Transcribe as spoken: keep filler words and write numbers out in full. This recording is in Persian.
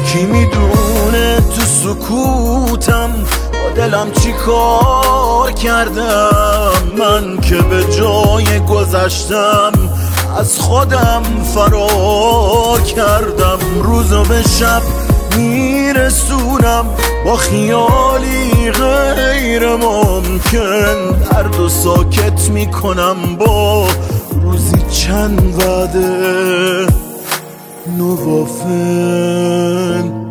کی میدونه تو سکوتم با دلم چی کار کردم من که به جای گذشتم از خودم فرار کردم. روزو به شب میرسونم با خیالی غیر ممکن، درد و ساکت میکنم با روزی چند وعده نوافل.